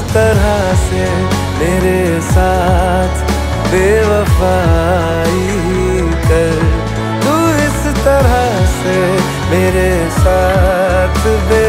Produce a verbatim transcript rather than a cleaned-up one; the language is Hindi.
तरह से मेरे साथ बेवफाई कर, तू इस तरह से मेरे साथ बे